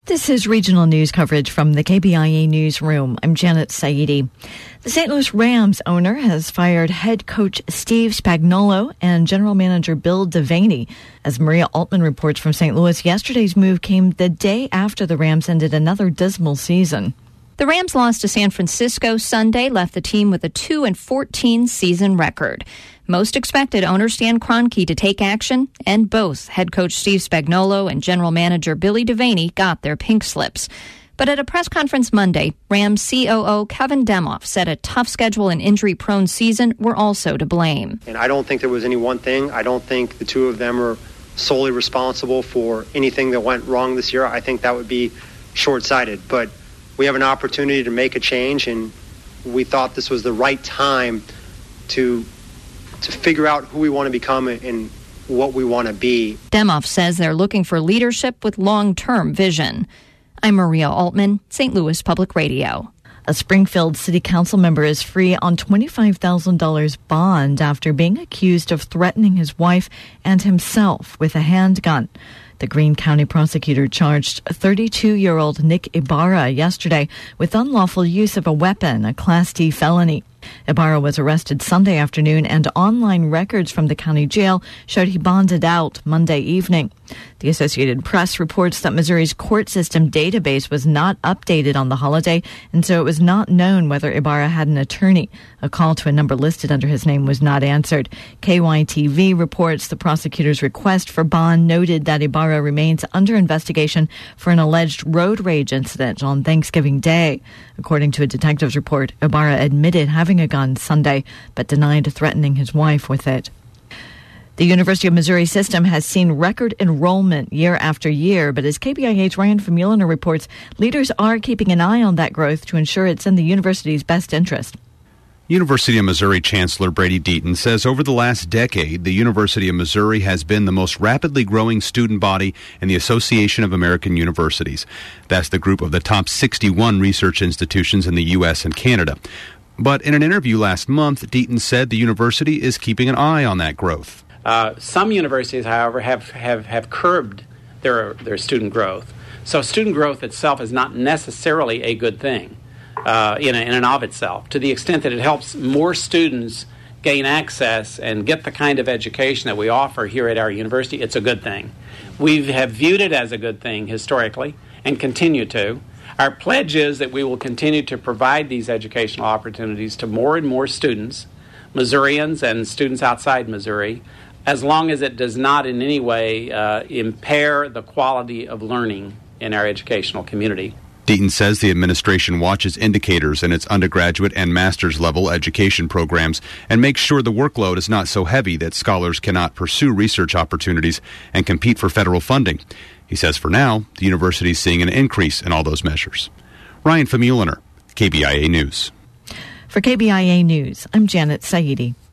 This is regional news coverage from the KBIA newsroom. I'm Janet Saidi. The St. Louis Rams owner has fired head coach Steve Spagnuolo and general manager Bill Devaney. As Maria Altman reports from St. Louis, yesterday's move came the day after the Rams ended another dismal season. The Rams loss to San Francisco Sunday left the team with a 2-14 season record. Most expected owner Stan Kroenke to take action, and both head coach Steve Spagnuolo and general manager Billy Devaney got their pink slips. But at a press conference Monday, Rams COO Kevin Demoff said a tough schedule and injury-prone season were also to blame. And I don't think there was any one thing. I don't think the two of them are solely responsible for anything that went wrong this year. I think that would be short-sighted. But we have an opportunity to make a change, and we thought this was the right time to figure out who we want to become and what we want to be. Demoff says they're looking for leadership with long-term vision. I'm Maria Altman, St. Louis Public Radio. A Springfield City Council member is free on $25,000 bond after being accused of threatening his wife and himself with a handgun. The Greene County prosecutor charged 32-year-old Nick Ibarra yesterday with unlawful use of a weapon, a Class D felony. Ibarra was arrested Sunday afternoon, and online records from the county jail showed he bonded out Monday evening. The Associated Press reports that Missouri's court system database was not updated on the holiday, and so it was not known whether Ibarra had an attorney. A call to a number listed under his name was not answered. KYTV reports the prosecutor's request for bond noted that Ibarra remains under investigation for an alleged road rage incident on Thanksgiving Day. According to a detective's report, Ibarra admitted having a gun Sunday, but denied threatening his wife with it. The University of Missouri system has seen record enrollment year after year, but as KBIA's Ryan Famuliner reports, leaders are keeping an eye on that growth to ensure it's in the university's best interest. University of Missouri Chancellor Brady Deaton says over the last decade, the University of Missouri has been the most rapidly growing student body in the Association of American Universities. That's the group of the top 61 research institutions in the U.S. and Canada. But in an interview last month, Deaton said the university is keeping an eye on that growth. Some universities, however, have curbed their student growth. So student growth itself is not necessarily a good thing in and of itself. To the extent that it helps more students gain access and get the kind of education that we offer here at our university, it's a good thing. We have viewed it as a good thing historically and continue to. Our pledge is that we will continue to provide these educational opportunities to more and more students, Missourians and students outside Missouri, as long as it does not in any way impair the quality of learning in our educational community. Deaton says the administration watches indicators in its undergraduate and master's level education programs and makes sure the workload is not so heavy that scholars cannot pursue research opportunities and compete for federal funding. He says for now, the university is seeing an increase in all those measures. Ryan Famuliner, KBIA News. For KBIA News, I'm Janet Saidi.